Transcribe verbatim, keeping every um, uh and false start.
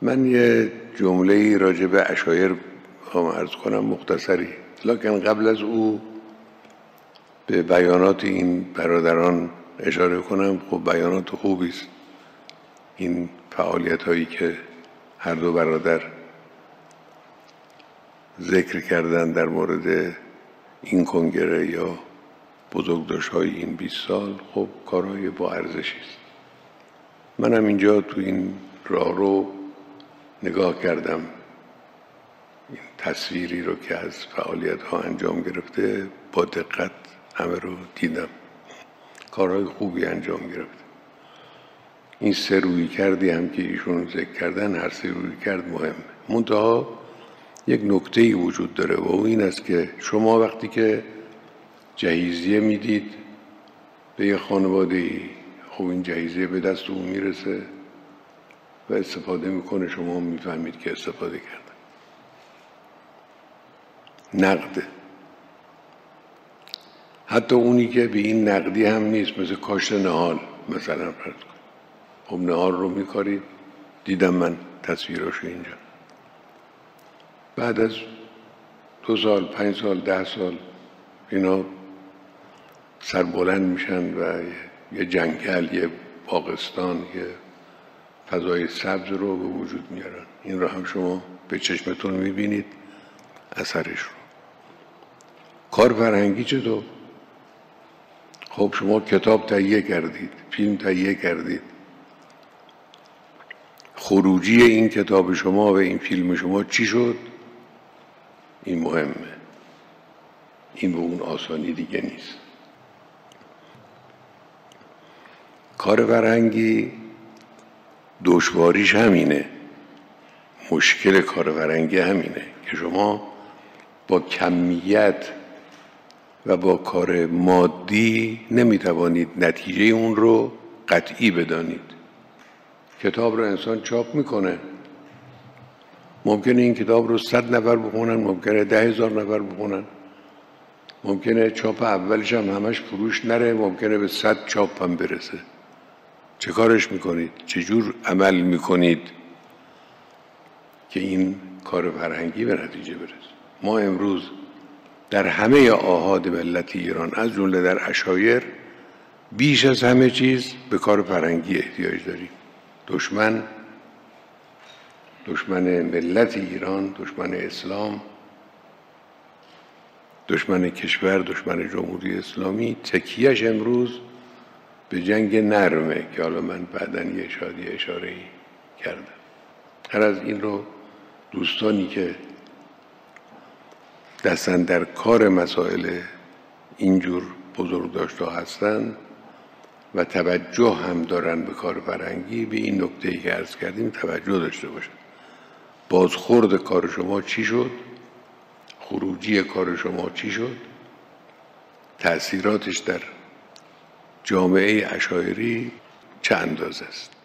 من یه جمله‌ای راجع به عشایر هم عرض کنم مختصری، لکن قبل از او به بیانات این برادران اشاره کنم. خب بیانات خوبی است، این فعالیت هایی که هر دو برادر ذکر کردن در مورد این کنگره یا بزرگداشت‌های این بیست سال، خب کارهای با ارزشی است. منم اینجا تو این راه رو نگاه کردم، این تصویری رو که از فعالیت ها انجام گرفته با دقت همه رو دیدم، کارهای خوبی انجام گرفته. این سه روی کردی هم که ایشون ذکر کردن، هر سه روی کرد مهمه. منتها یک نکته‌ای وجود داره و او این است که شما وقتی که جهیزیه میدید به یه خانواده‌ای، خب این جهیزیه به دست اون میرسه و استفاده میکنه، شما میفهمید که استفاده کرده، نقده. حتی اونی که به این نقدی هم نیست، مثل کاشت نهال مثلا فرض کن، خب نهال رو میکارید، دیدم من تصویراشو اینجا، بعد از دو سال پنج سال ده سال اینا سربلند میشن و یه جنگل، یه باغستان، یه فضای سبز رو به وجود میارن. این رو هم شما به چشمتون میبینید اثرش رو. کار فرهنگی چطور؟ خب شما کتاب تهیه کردید، فیلم تهیه کردید، خروجی این کتاب شما و این فیلم شما چی شد؟ این مهمه، این به اون آسانی دیگه نیست. کار فرهنگی دشواریش همینه، مشکل کار فرهنگی همینه که شما با کمیت و با کار مادی نمیتوانید نتیجه اون رو قطعی بدانید. کتاب رو انسان چاپ میکنه، ممکنه این کتاب رو صد نفر بخونن، ممکنه ده هزار نفر بخونن، ممکنه چاپ اولش هم همش فروش نره، ممکنه به صد چاپ هم برسه. چه کارش میکنید؟ چجور عمل میکنید که این کار فرهنگی به نتیجه برسه؟ ما امروز در همه آحاد ملت ایران، از جمله در عشایر، بیش از همه چیز به کار فرهنگی احتیاج داریم. دشمن دشمن ملت ایران، دشمن اسلام، دشمن کشور، دشمن جمهوری اسلامی، تکیهش امروز به جنگ نرمه که حالا من بعداً یه شادی اشاره‌ای کردم. هر از این رو دوستانی که دستن در کار مسائل اینجور بزرگداشت‌ها هستن و توجه هم دارن به کار فرهنگی، به این نکته‌ای که عرض کردیم توجه داشته باشن. بازخورد کار شما چی شد؟ خروجی کار شما چی شد؟ تأثیراتش در جامعه عشایری چه اندازه است؟